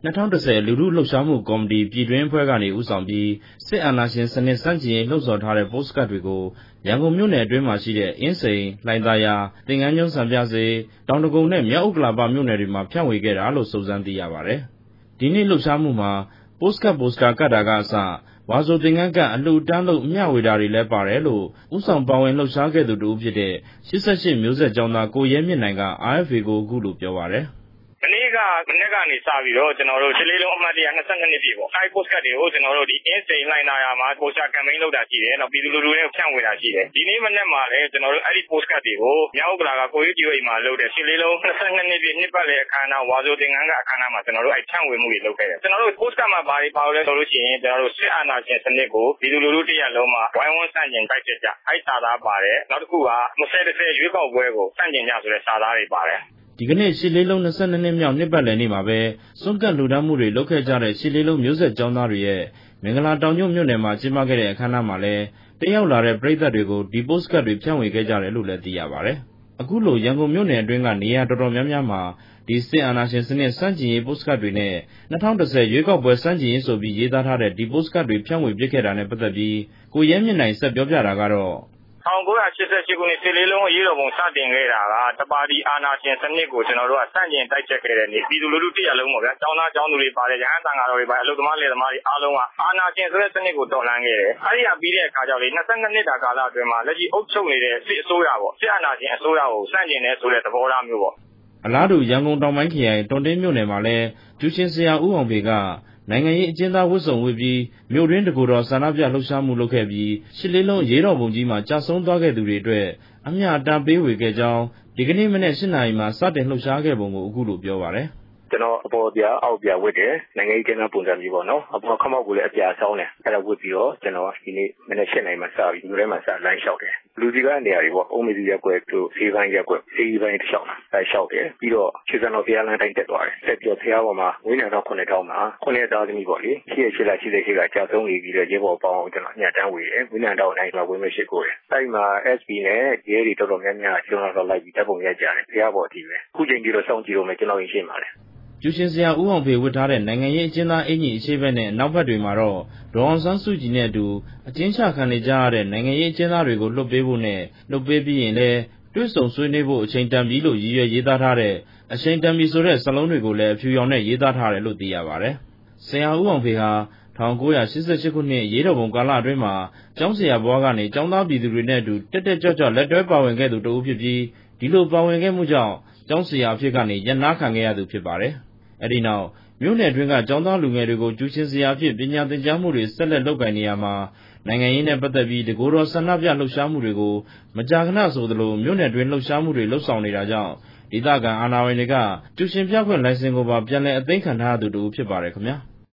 2010လူထုလှုပ်ရှားမှုကော်မတီပြည်တွင်းအဖွဲ့ကနေဦးဆောင်ပြီးစစ်အာဏာရှင်စနစ်ဆန့်ကျင်ရေးလှုံ့ဆော်ထားတဲ့ပို့စကတ်တွေကိုရန်ကုန်မြို့နယ်အတွင်းမှာရှိတဲ့အင်းစိန်၊လှိုင်သာယာ၊သင်္ကန်းကျွန်းစံပြစေ၊တောင်ဒဂုံနဲ့မြောက်ဥက္ကလာပမြို့နယ်တွေမှာဖြန့်ဝေခဲ့တာလို့စုံစမ်းသိရပါတယ်။ဒီနေ့လှုပ်ရှားမှုမှာပို့စကာကတ်တာကအစဝါဆိုသင်္ကန်းကတ်အလှူတန်းလို့မျှဝေတာတွေလည်းပါတယ်လို့ဦးဆောင်ပါဝင်လှုပ်ရှားခဲ့သူတဦးဖြစ်တဲ့88မျိုးဆက်ကျောင်းသားကိုရဲမြင့်နိုင်က RFA ကိုအခုလိုပြောပါတယ်။မနေ့ကကနေစပြီးတော့ကျွန်တော်တို့ရှစ်လေးလုံးအမှတ်တရ22နှစ်ပြည့်ပေါ့အဲဒီ post card တွေကိုကျွန်တော်တို့ဒီ အင်းစိန်လှိုင်သာယာမှာ poster campaign လုပ်တာရှိတယ်နောက်ပြည်သူလူထုတွေဖြန့်ဝေတာရှိတယ်ဒီနေ့မနေ့မှာလည်းကျွန်တော်တို့အဲဒီ post card တွေကိုမြောက်ဥက္ကလာကကိုကြီးအိမ်မှာလုပ်တဲ့ရှစ်လေးလုံး22နှစ်ပြည့်နှစ်ပတ်လည်အခမ်းအနားဝါဆိုသင်္ကန်းကအခမ်းအနားမှာကျွန်တော်တို့အဲဒီဖြန့်ဝေမှုတွေလုပ်ခဲ့တယ်ကျွန်တော်တို့ post card မှာဘာတွေပါလဲဆိုလို့ရှိရင်ကျွန်တော်တို့စစ်အာဏာရှင်စနစ်ကိုပြည်သူလူထုတရက်လုံးမှာဝိုင်းဝန်းဆန့်ကျင်တိုက်ချက်ကြအဲဒီစာသားပါတယ်နောက်တစ်ခုက2010ရွေးကောက်ပွဲကိုဆန့်ကျင်ကြဆိုတဲ့စာသားတွေပါတယ်ဒီကနေ့ရှစ်လေးလုံး22နှစ်မြောက်နှစ်ပတ်လည်နေ့မှာပဲစွန့်ကပ်လူဒန်းမှုတွေလုပ်ခဲ့ကြတဲ့ရှစ်လေးလုံးမျိုးဆက်ကျောင်းသားတွေရဲ့မင်္ဂလာတောင်ညွန့်မြို့နယ်မှာကျင်းပခဲ့တဲ့အခမ်းအနားမှာလည်းတက်ရောက်လာတဲ့ပရိသတ်တွေကိုဒီပို့စကတ်တွေဖြန့်ဝေခဲ့ကြတယ်လို့လည်းသိရပါတယ်။အခုလိုရန်ကုန်မြို့နယ်အတွင်းကနေရာတော်တော်များများမှာဒီစစ်အာဏာရှင်စနစ်စန့်ကျင်ရေးပို့စကတ်တွေနဲ့2010ရွေးကောက်ပွဲစန့်ကျင်ရေးဆိုပြီးရေးသားထားတဲ့ဒီပို့စကတ်တွေဖြန့်ဝေပစ်ခဲ့တာနဲ့ပတ်သက်ပြီးကိုရဲမြင့်နိုင်ဆက်ပြောပြတာကတော့ 1988ခုနှစ်ရှစ်လေးလုံးအရေးတော်ပုံစတင်ခဲ့တာကတပါတီအာဏာရှင်စနစ်ကိုကျွန်တော်တို့ကစန့်ကျင်တိုက်ချက်ခဲ့တဲ့နေ့ပြည်သူလူထုတရက်လုံးပေါ့ဗျာကျောင်းသားကျောင်းသူတွေပါတယ်ရဟန်းသံဃာတော်တွေပါတယ်အလုပ်သမားလယ်သမားတွေအားလုံးကအာဏာရှင်ဆိုတဲ့စနစ်ကိုတော်လှန်ခဲ့တယ်အဲဒီကပြီးတဲ့အခါကျတော့လေ22နှစ်တာကာလအတွင်းမှာလက်ရှိအုပ်ချုပ်နေတဲ့စစ်အစိုးရပေါ့စစ်အာဏာရှင်အစိုးရကိုစန့်ကျင်တဲ့ဆိုတဲ့သဘောထားမျိုးပေါ့အလားတူရန်ကုန်တောင်ပိုင်းခရိုင်တွန်တင်းမြို့နယ်မှာလည်းကျူရှင်ဆရာဦးအောင်ဖေကနိုင်ငံရေးအကျဉ်းသားဝတ်စုံဝတ်ပြီးမြို့တွင်းတကူတော်ဆန္ဒပြလှုပ်ရှားမှုလုပ်ခဲ့ပြီးရှစ်လေးလုံးရေးတော်ပုံကြီးမှာကြာဆုံးသွားခဲ့သူတွေအတွက်အမျှအတန်းပေးဝေခဲ့ကြောင်းဒီကနေ့မနေ့8 နာရီမှာစတင်လှုပ်ရှားခဲ့ပုံကိုအခုလိုပြောပါတယ်ကျွန်တော်အပေါ်ပြအောက်ပြဝတ်တယ်နိုင်ငံရေးကျန်းမာပုံစံမျိုးပေါ့နော်အပေါ်ခမောက်ကိုလည်းအပြာဆောင်းတယ်အဲ့ဒါဝတ်ပြီးတော့ကျွန်တော်ဒီနေ့မနေ့7 နာရီမှာစပြီးမြို့ထဲမှာစလမ်းလျှောက်တယ်လူစီကနေရာတွေပေါ့အုံးမစီရက်ွက်တို့ဈေးပိုင်းရက်ွက်ဈေးပိုင်းတစ်လျှောက်လာလျှောက်တယ်ပြီးတော့ခြေစံတော်ဘုရားလမ်းတိုင်းတက်သွားတယ်တက်ပြီးတော့ဘုရားပေါ်မှာဝိညာဉ်တော်9000မှာ9သားသမီးပေါ့လေရှိရရှိကကြာဆုံးနေပြီးတော့ရေပေါ်ပေါင်းကျွန်တော်ညတန်းဝေတယ်ဝိညာဉ်တော်တိုင်းမှာဝင်မရှိကိုတယ်အဲ့မှာ SP နဲ့ရဲတွေတော်တော်များများကျွန်တော်တော့လိုက်ပြီးတပ်ပုံရိုက်ကြတယ်ဘုရားပေါ်အထိပဲခုချိန်ကြီးတော့စောင့်ကြည့်လို့မယ်ကျွန်တော်ရင်ရှင်းပါတယ်ကျူရှင်ဆရာဦးအောင်ဖေဝတ်ထားတဲ့နိုင်ငံရေးအကျဉ်းသားအင်ကြီးအခြေဘက်နဲ့နောက်ဘက်တွေမှာတော့ဒေါ်အောင်ဆန်းစုကြည်နဲ့အတူအကျဉ်းချခံနေကြရတဲ့နိုင်ငံရေးအကျဉ်းသားတွေကိုလွှတ်ပေးဖို့နဲ့လွှတ်ပေးပြီးရင်လည်းတွေ့ဆုံဆွေးနွေးဖို့အချိန်တန်ပြီလို့ရည်ရွယ်ရေးသားထားတဲ့အချိန်တန်ပြီဆိုတဲ့စာလုံးတွေကိုလည်းအဖြူရောင်နဲ့ရေးသားထားတယ်လို့သိရပါတယ်။ဆရာဦးအောင်ဖေဟာ1988ခုနှစ်ရေးတော်ပုံကာလအတွင်းမှာကျောင်းဆရာဘွားကနေကျောင်းသားပြည်သူတွေနဲ့အတူတက်ကြွလက်တွဲပါဝင်ခဲ့သူတဦးဖြစ်ပြီးဒီလိုပါဝင်ခဲ့မှုကြောင့်ကျောင်းဆရာအဖြစ်ကနေရပ်နားခံခဲ့ရသူဖြစ်ပါတယ်။အဲဒီနောက်မြို့နယ်တွင်းကကျောင်းသားလူငယ်တွေကိုကျူရှင်ဆရာအဖြစ်ပညာသင်ကြားမှုတွေဆက်လက်လုပ်ကိုင်နေရမှာနိုင်ငံရေးနဲ့ပတ်သက်ပြီးတကူတော်ဆန္ဒပြလှုပ်ရှားမှုတွေကိုမကြာခဏဆိုသလိုမြို့နယ်တွင်းလှုပ်ရှားမှုတွေလှုပ်ဆောင်နေတာကြောင့်ဒေသခံအာဏာပိုင်တွေကကျူရှင်ပြခွင့်လိုင်စင်ကိုပါပြန်လည်အသိမ်းခံထားရသူတို့ဖြစ်ပါတယ်ခင်ဗျာ။